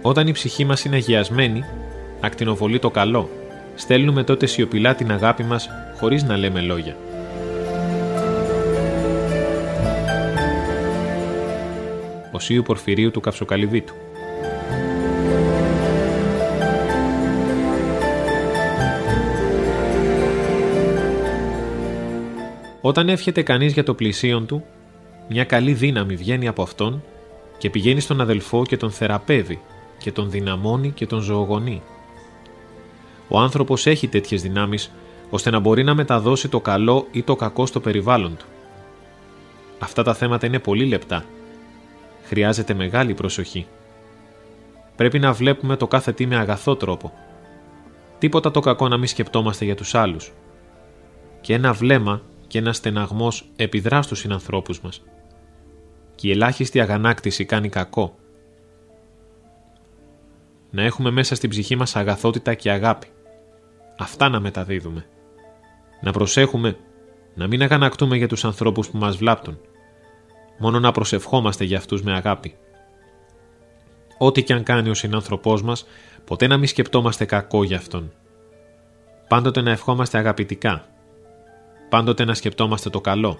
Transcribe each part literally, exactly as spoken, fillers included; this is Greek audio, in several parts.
Όταν η ψυχή μας είναι αγιασμένη, ακτινοβολεί το καλό. Στέλνουμε τότε σιωπηλά την αγάπη μας, χωρίς να λέμε λόγια. Οσίου Πορφυρίου του Καυσοκαλυβίτου. Όταν εύχεται κανείς για το πλησίον του, μια καλή δύναμη βγαίνει από αυτόν και πηγαίνει στον αδελφό και τον θεραπεύει και τον δυναμώνει και τον ζωογονεί. Ο άνθρωπος έχει τέτοιες δυνάμεις ώστε να μπορεί να μεταδώσει το καλό ή το κακό στο περιβάλλον του. Αυτά τα θέματα είναι πολύ λεπτά. Χρειάζεται μεγάλη προσοχή. Πρέπει να βλέπουμε το κάθε τι με αγαθό τρόπο. Τίποτα το κακό να μην σκεπτόμαστε για τους άλλους. Και ένα βλέμμα και ένα στεναγμός επιδρά στους συνανθρώπους μας. Και η ελάχιστη αγανάκτηση κάνει κακό. Να έχουμε μέσα στην ψυχή μας αγαθότητα και αγάπη. Αυτά να μεταδίδουμε. Να προσέχουμε να μην αγανακτούμε για τους ανθρώπους που μας βλάπτουν. Μόνο να προσευχόμαστε για αυτούς με αγάπη. Ό,τι και αν κάνει ο συνάνθρωπός μας, ποτέ να μην σκεπτόμαστε κακό για αυτόν. Πάντοτε να ευχόμαστε αγαπητικά. Πάντοτε να σκεπτόμαστε το καλό.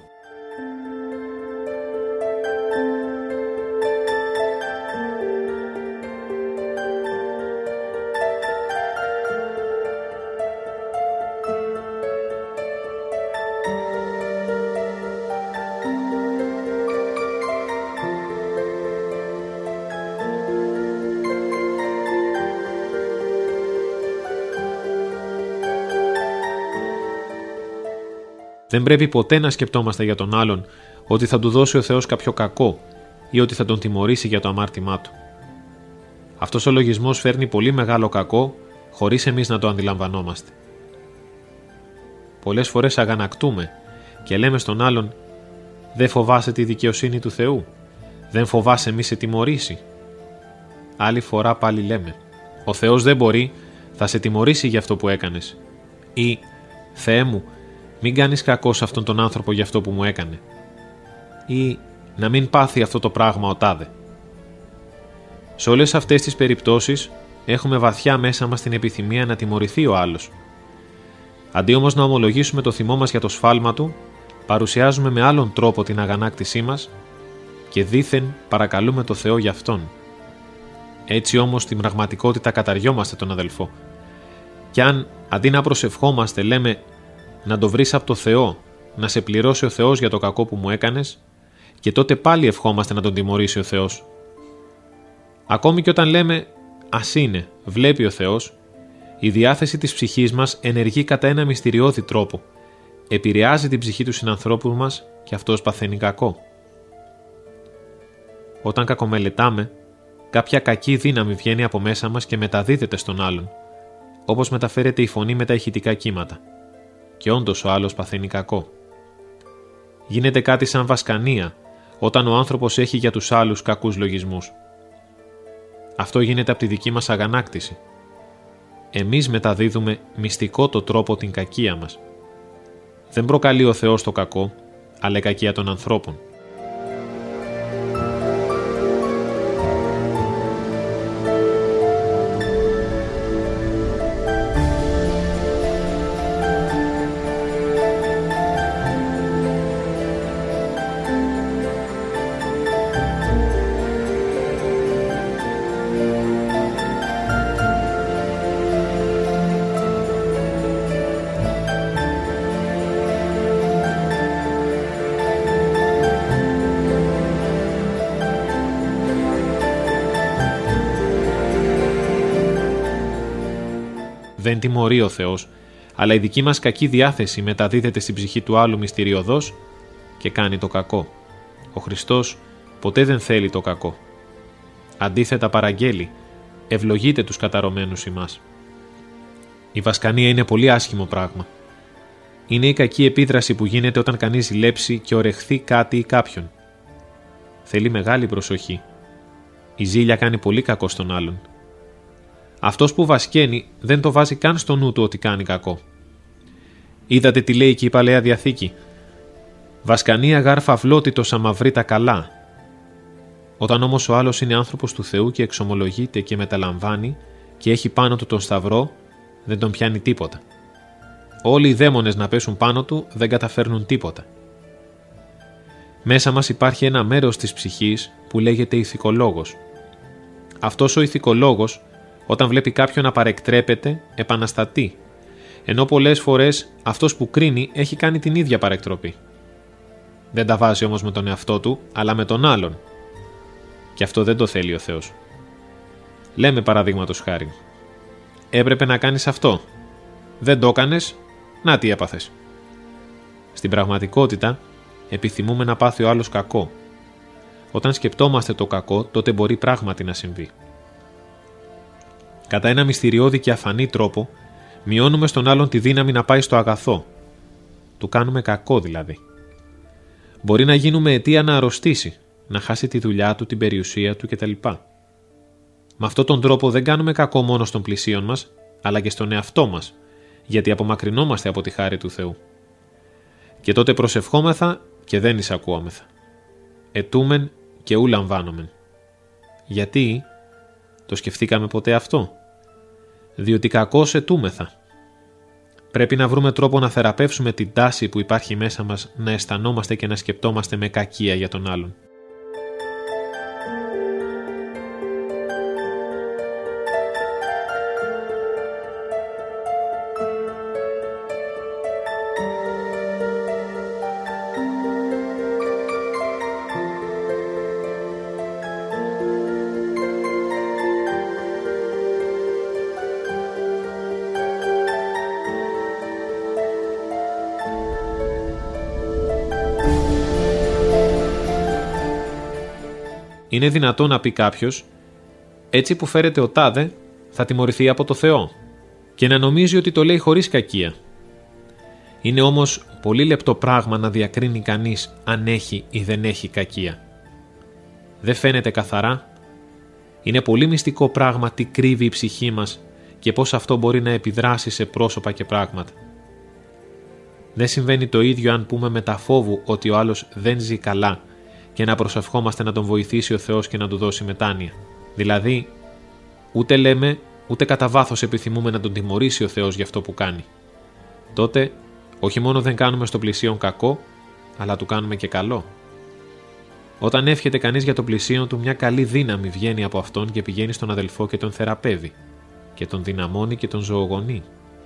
Δεν πρέπει ποτέ να σκεπτόμαστε για τον άλλον ότι θα του δώσει ο Θεός κάποιο κακό ή ότι θα τον τιμωρήσει για το αμάρτημά του. Αυτός ο λογισμός φέρνει πολύ μεγάλο κακό χωρίς εμείς να το αντιλαμβανόμαστε. Πολλές φορές αγανακτούμε και λέμε στον άλλον «Δεν φοβάσαι τη δικαιοσύνη του Θεού, δεν φοβάσαι μη σε τιμωρήσει». Άλλη φορά πάλι λέμε «Ο Θεός δεν μπορεί, θα σε τιμωρήσει για αυτό που έκανες» ή «Θεέ μου, μην κάνεις κακό σε αυτόν τον άνθρωπο για αυτό που μου έκανε» ή «Να μην πάθει αυτό το πράγμα ο τάδε». Σε όλες αυτές τις περιπτώσεις έχουμε βαθιά μέσα μας την επιθυμία να τιμωρηθεί ο άλλος. Αντί όμως να ομολογήσουμε το θυμό μας για το σφάλμα του, παρουσιάζουμε με άλλον τρόπο την αγανάκτησή μας και δήθεν παρακαλούμε το Θεό για αυτόν. Έτσι όμως στην πραγματικότητα καταριόμαστε τον αδελφό. Κι αν αντί να προσευχόμαστε λέμε «Να το βρεις από το Θεό, να σε πληρώσει ο Θεός για το κακό που μου έκανες», και τότε πάλι ευχόμαστε να τον τιμωρήσει ο Θεός. Ακόμη και όταν λέμε «Ας είναι, βλέπει ο Θεός», η διάθεση της ψυχής μας ενεργεί κατά ένα μυστηριώδη τρόπο, επηρεάζει την ψυχή του συνανθρώπου μας και αυτός παθαίνει κακό. Όταν κακομελετάμε, κάποια κακή δύναμη βγαίνει από μέσα μας και μεταδίδεται στον άλλον, όπως μεταφέρεται η φωνή με τα ηχητικά κύματα. Και όντως ο άλλος παθαίνει κακό. Γίνεται κάτι σαν βασκανία όταν ο άνθρωπος έχει για τους άλλους κακούς λογισμούς. Αυτό γίνεται από τη δική μας αγανάκτηση. Εμείς μεταδίδουμε μυστικό το τρόπο την κακία μας. Δεν προκαλεί ο Θεός το κακό, αλλά η κακία των ανθρώπων. Δεν τιμωρεί ο Θεός, αλλά η δική μας κακή διάθεση μεταδίδεται στην ψυχή του άλλου μυστηριωδώς και κάνει το κακό. Ο Χριστός ποτέ δεν θέλει το κακό. Αντίθετα παραγγέλει, ευλογείτε τους καταρωμένους ημάς. Η βασκανία είναι πολύ άσχημο πράγμα. Είναι η κακή επίδραση που γίνεται όταν κανείς ζηλέψει και ορεχθεί κάτι ή κάποιον. Θέλει μεγάλη προσοχή. Η ζήλια κάνει πολύ κακό στον άλλον. Αυτός που βασκαίνει δεν το βάζει καν στο νου του ότι κάνει κακό. Είδατε τι λέει και η Παλαιά Διαθήκη. «Βασκανία γάρ φαυλότητος άμα βρει τα καλά». Όταν όμως ο άλλος είναι άνθρωπος του Θεού και εξομολογείται και μεταλαμβάνει και έχει πάνω του τον Σταυρό, δεν τον πιάνει τίποτα. Όλοι οι δαίμονες να πέσουν πάνω του δεν καταφέρνουν τίποτα. Μέσα μας υπάρχει ένα μέρος της ψυχής που λέγεται ηθικολόγος. Αυτός ο ηθικολόγος, όταν βλέπει κάποιον να παρεκτρέπεται, επαναστατεί, ενώ πολλές φορές αυτός που κρίνει έχει κάνει την ίδια παρεκτροπή. Δεν τα βάζει όμως με τον εαυτό του, αλλά με τον άλλον. Και αυτό δεν το θέλει ο Θεός. Λέμε παραδείγματος χάρη, έπρεπε να κάνεις αυτό. Δεν το έκανες, να τι έπαθες. Στην πραγματικότητα, επιθυμούμε να πάθει ο άλλος κακό. Όταν σκεπτόμαστε το κακό, τότε μπορεί πράγματι να συμβεί. Κατά ένα μυστηριώδη και αφανή τρόπο, μειώνουμε στον άλλον τη δύναμη να πάει στο αγαθό. Του κάνουμε κακό δηλαδή. Μπορεί να γίνουμε αιτία να αρρωστήσει, να χάσει τη δουλειά του, την περιουσία του κτλ. Με αυτόν τον τρόπο δεν κάνουμε κακό μόνο στον πλησίον μας, αλλά και στον εαυτό μας, γιατί απομακρυνόμαστε από τη χάρη του Θεού. Και τότε προσευχόμεθα και δεν εισακούαμεθα. Ετούμεν και ου λαμβάνομεν. Γιατί? Το σκεφτήκαμε ποτέ αυτό? Διότι κακώς ετούμεθα. Πρέπει να βρούμε τρόπο να θεραπεύσουμε την τάση που υπάρχει μέσα μας να αισθανόμαστε και να σκεπτόμαστε με κακία για τον άλλον. Είναι δυνατό να πει κάποιος, έτσι που φέρεται ο τάδε θα τιμωρηθεί από το Θεό, και να νομίζει ότι το λέει χωρίς κακία. Είναι όμως πολύ λεπτό πράγμα να διακρίνει κανείς αν έχει ή δεν έχει κακία. Δεν φαίνεται καθαρά. Είναι πολύ μυστικό πράγμα τι κρύβει η ψυχή μας και πώς αυτό μπορεί να επιδράσει σε πρόσωπα και πράγματα. Δεν συμβαίνει το ίδιο αν πούμε με τα φόβου ότι ο άλλος δεν ζει καλά και να προσευχόμαστε να τον βοηθήσει ο Θεός και να του δώσει μετάνοια. Δηλαδή, ούτε λέμε, ούτε κατά βάθος επιθυμούμε να τον τιμωρήσει ο Θεός για αυτό που κάνει. Τότε, όχι μόνο δεν κάνουμε στο πλησίον κακό, αλλά του κάνουμε και καλό. Όταν εύχεται κανείς για το πλησίον του, μια καλή δύναμη βγαίνει από αυτόν και πηγαίνει στον αδελφό και τον θεραπεύει, και τον δυναμώνει και τον ζωογονεί.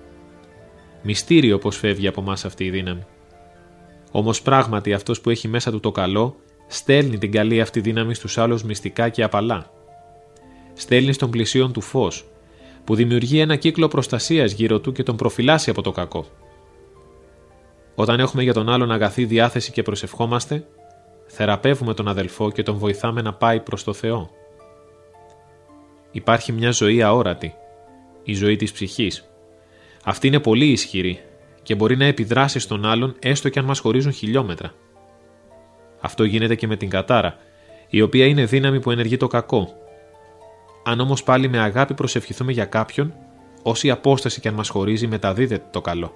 Μυστήριο πως φεύγει από μας αυτή η δύναμη. Όμως πράγματι αυτός που έχει μέσα του το καλό, στέλνει την καλή αυτή δύναμη στους άλλους μυστικά και απαλά. Στέλνει στον πλησίον του φως, που δημιουργεί ένα κύκλο προστασίας γύρω του και τον προφυλάσσει από το κακό. Όταν έχουμε για τον άλλον αγαθή διάθεση και προσευχόμαστε, θεραπεύουμε τον αδελφό και τον βοηθάμε να πάει προς το Θεό. Υπάρχει μια ζωή αόρατη, η ζωή της ψυχής. Αυτή είναι πολύ ισχυρή και μπορεί να επιδράσει στον άλλον έστω και αν μας χωρίζουν χιλιόμετρα. Αυτό γίνεται και με την κατάρα, η οποία είναι δύναμη που ενεργεί το κακό. Αν όμως πάλι με αγάπη προσευχηθούμε για κάποιον, όση απόσταση και αν μας χωρίζει μεταδίδεται το καλό.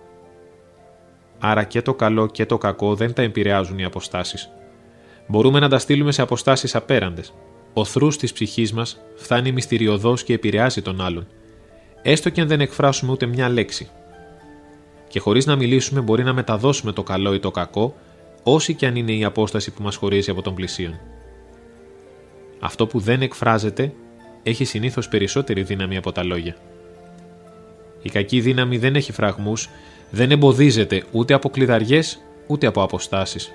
Άρα και το καλό και το κακό δεν τα επηρεάζουν οι αποστάσεις. Μπορούμε να τα στείλουμε σε αποστάσεις απέραντες. Ο θρούς της ψυχής μας φτάνει μυστηριωδώς και επηρεάζει τον άλλον, έστω και αν δεν εκφράσουμε ούτε μια λέξη. Και χωρίς να μιλήσουμε μπορεί να μεταδώσουμε το καλό ή το κακό, όση και αν είναι η απόσταση που μας χωρίζει από τον πλησίον. Αυτό που δεν εκφράζεται έχει συνήθως περισσότερη δύναμη από τα λόγια. Η κακή δύναμη δεν έχει φραγμούς, δεν εμποδίζεται ούτε από κλειδαριές ούτε από αποστάσεις.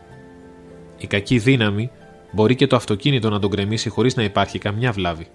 Η κακή δύναμη μπορεί και το αυτοκίνητο να τον γκρεμίσει χωρίς να υπάρχει καμιά βλάβη.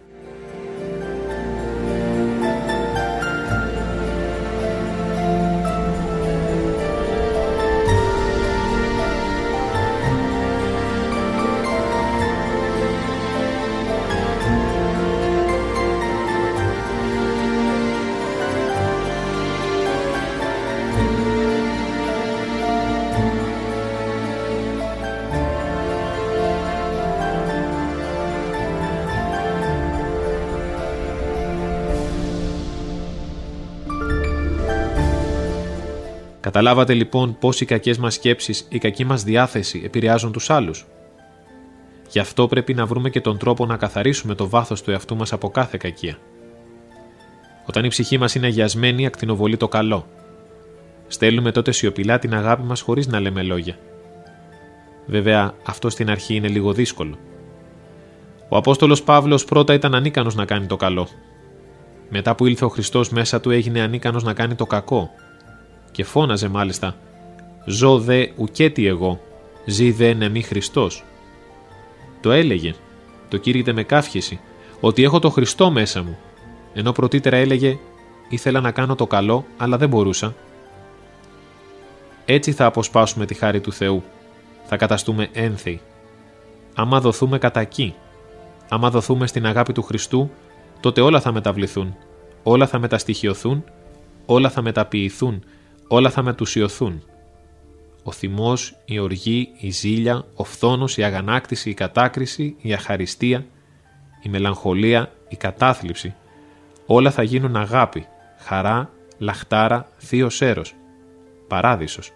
Καταλάβατε λοιπόν πώς οι κακές μας σκέψεις, η κακή μας διάθεση επηρεάζουν τους άλλους. Γι' αυτό πρέπει να βρούμε και τον τρόπο να καθαρίσουμε το βάθος του εαυτού μας από κάθε κακία. Όταν η ψυχή μας είναι αγιασμένη, ακτινοβολεί το καλό. Στέλνουμε τότε σιωπηλά την αγάπη μας χωρίς να λέμε λόγια. Βέβαια, αυτό στην αρχή είναι λίγο δύσκολο. Ο Απόστολος Παύλος πρώτα ήταν ανίκανος να κάνει το καλό. Μετά που ήλθε ο Χριστός μέσα του, έγινε ανίκανος να κάνει το κακό. Και φώναζε μάλιστα «Ζω δε ουκέτι εγώ, ζει δε νεμί Χριστός». Το έλεγε, το κήρυτε με καύχηση, ότι έχω το Χριστό μέσα μου, ενώ πρωτήτερα έλεγε «Ήθελα να κάνω το καλό, αλλά δεν μπορούσα». Έτσι θα αποσπάσουμε τη χάρη του Θεού. Θα καταστούμε ένθεοι. Άμα δοθούμε κατά εκεί, άμα δοθούμε στην αγάπη του Χριστού, τότε όλα θα μεταβληθούν, όλα θα μεταστοιχειωθούν, όλα θα μεταποιηθούν, όλα θα μετουσιωθούν. Ο θυμός, η οργή, η ζήλια, ο φθόνος, η αγανάκτηση, η κατάκριση, η αχαριστία, η μελαγχολία, η κατάθλιψη, όλα θα γίνουν αγάπη, χαρά, λαχτάρα, θείος έρος, παράδεισος.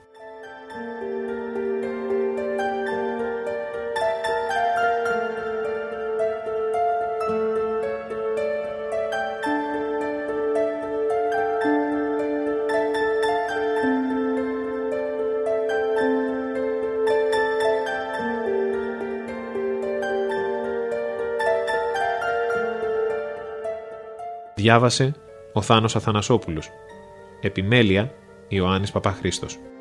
Διάβασε ο Θάνος Αθανασόπουλος. Επιμέλεια Ιωάννης Παπαχρήστος.